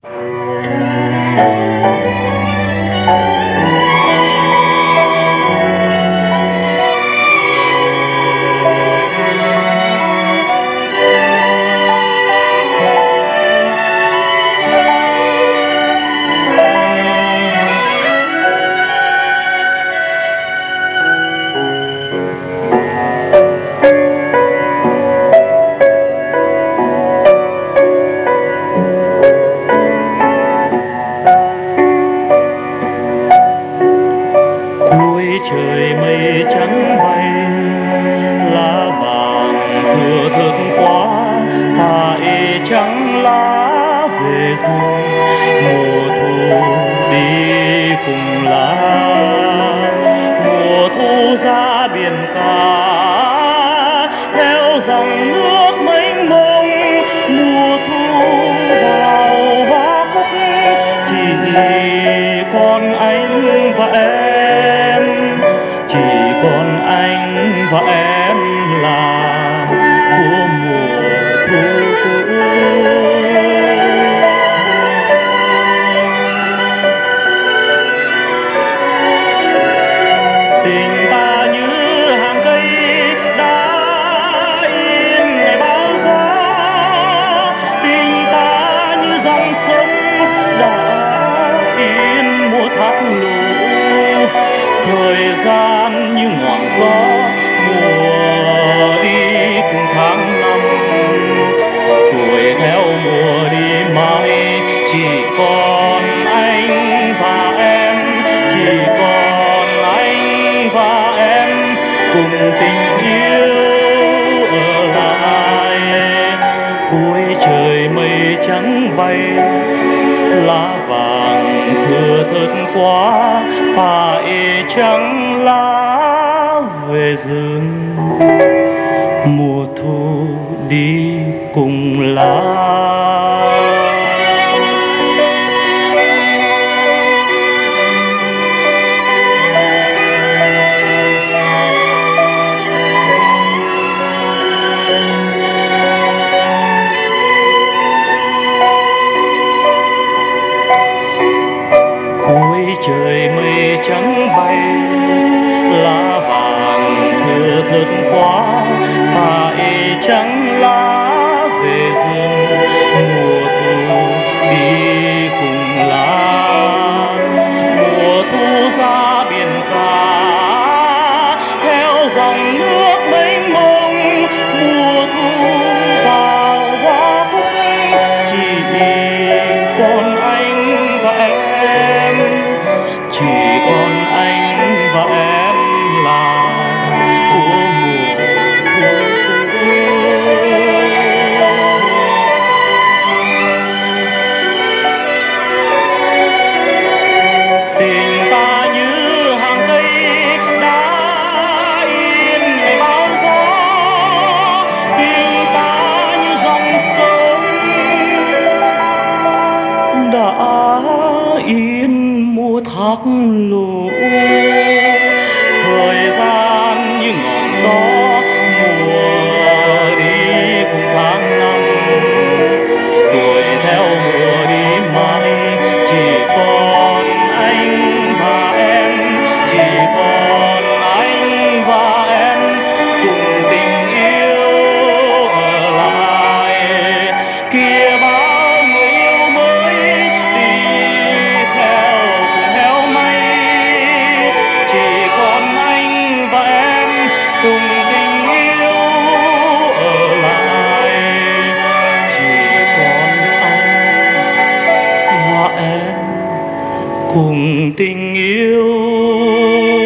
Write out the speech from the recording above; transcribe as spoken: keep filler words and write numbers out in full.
Trời mây trắng bay, lá vàng thưa thớt quá, phải trắng lá về rừng. Mùa thu đi cùng lá, mùa thu ra biển cả, theo dòng nước mênh mông. Mùa thu vào hoa cúc, chỉ còn anh và em, chỉ còn anh và em là của mùa thu cũ. Tình ta như hàng cây đã in ngày bao gió, tình ta như dòng sông đã in mùa thác lũ. Thời gian như ngọn gió mùa đi cùng tháng năm, tuổi theo mùa đi mãi, chỉ còn anh và em, chỉ còn anh và em cùng tình yêu ở lại. Cuối trời mây trắng bay, lá vàng thưa thớt quá, phải trắng lá về rừng. Mùa thu đi cùng lá. Cuối trời mây trắng bay, lá vàng thưa thớt quá, phải trắng lá về rừng. Mùa thu đi cùng lá, mùa thu ra biển cả, theo dòng nước mênh mông. Mùa thu vào hoa cúc, chỉ còn anh và em, chỉ còn anh và em là của mùa thu. Tình ta như hàng cây đã in ngày bao gió, tình ta như dòng sông đã in mùa thác lũ. Thời gian như ngọn gió mùa đi cùng tháng năm, tuổi theo mùa đi mãi, chỉ còn anh và em, chỉ còn anh và em cùng tình yêu ở lại. Kia bao người yêu mới đi theo cùng heo may, chỉ còn anh và em cùng tình yêu ở lại. Chỉ còn anh và em cùng tình yêu